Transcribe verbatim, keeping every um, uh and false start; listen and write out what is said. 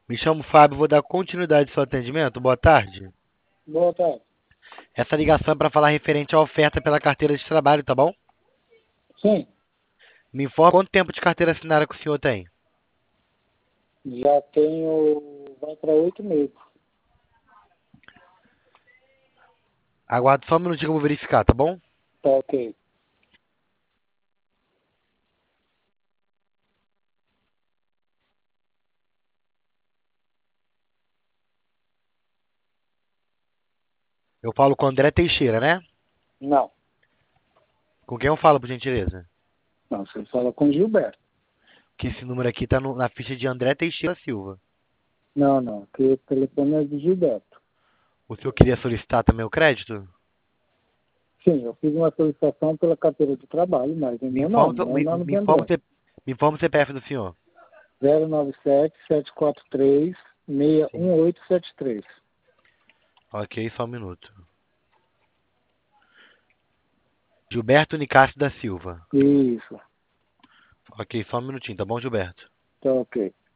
Me chamo Fábio, vou dar continuidade ao seu atendimento. Boa tarde. Boa tarde. Essa ligação é para falar referente à oferta pela carteira de trabalho, tá bom? Sim, Me informa quanto tempo de carteira assinada que o senhor tem. já tenho. Vai para oito meses. Aguardo só um minutinho que eu vou verificar, tá bom? Tá ok. Eu falo com o André Teixeira, né? Não, Com quem eu falo, por gentileza? não, você fala com Gilberto. Que esse número aqui tá no- na ficha de André Teixeira Silva. Não, não, que o telefone é de Gilberto. O senhor queria solicitar também o crédito? Sim, eu fiz uma solicitação pela carteira de trabalho, mas em Me meu informa, nome, o seu- não é o me, nome me de informa, o André. C- me informa o C P F do senhor. zero nove sete, sete quatro três, seis Sim. um oito sete três. Ok, só um minuto. Gilberto Nicásio da Silva. Isso, Ok, só um minutinho, tá bom, Gilberto? tá ok.